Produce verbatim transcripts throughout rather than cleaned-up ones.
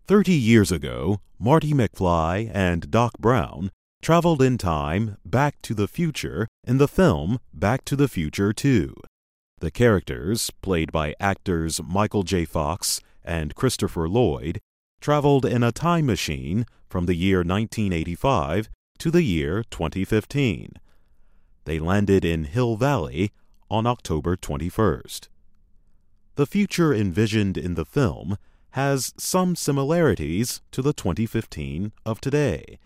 Thirty years ago, Marty McFly and Doc Brown traveled in time back to the future in the film Back to the Future two. The characters, played by actors Michael J. Fox and Christopher Lloyd, traveled in a time machine from the year nineteen eighty-five to the year twenty fifteen. They landed in Hill Valley on October twenty-first. The future envisioned in the film has some similarities to the twenty fifteen of today.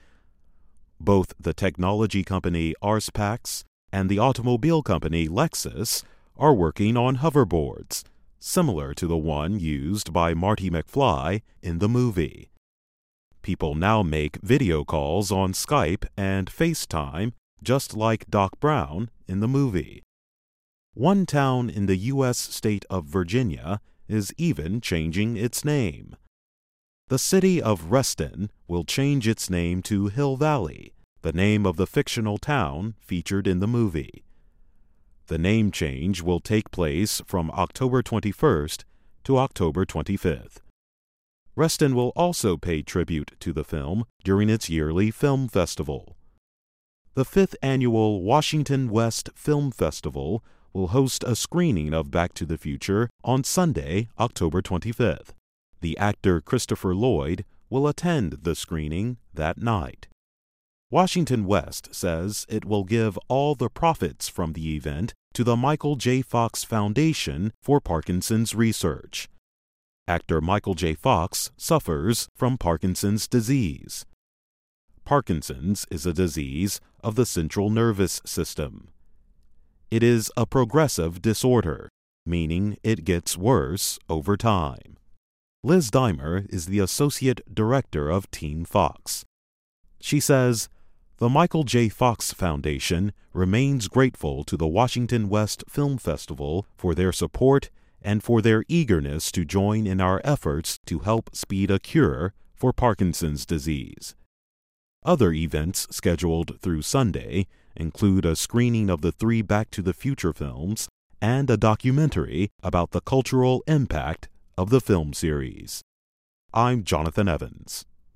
Both the technology company Arspax and the automobile company Lexus are working on hoverboards, similar to the one used by Marty McFly in the movie. People now make video calls on Skype and FaceTime just like Doc Brown in the movie. One town in the U S state of Virginia is even changing its name. The city of Reston will change its name to Hill Valley, the name of the fictional town featured in the movie. The name change will take place from October twenty-first to October twenty-fifth. Reston will also pay tribute to the film during its yearly film festival. The fifth annual Washington West Film Festival will host a screening of Back to the Future on Sunday, October twenty-fifth. The actor Christopher Lloyd will attend the screening that night. Washington West says it will give all the profits from the event to the Michael J. Fox Foundation for Parkinson's Research. Actor Michael J. Fox suffers from Parkinson's disease. Parkinson's is a disease of the central nervous system. It is a progressive disorder, meaning it gets worse over time. Liz Dimer is the Associate Director of Team Fox. She says, "The Michael J. Fox Foundation remains grateful to the Washington West Film Festival for their support and for their eagerness to join in our efforts to help speed a cure for Parkinson's disease." Other events scheduled through Sunday include a screening of the three Back to the Future films and a documentary about the cultural impact of the film series. I'm Jonathan Evans.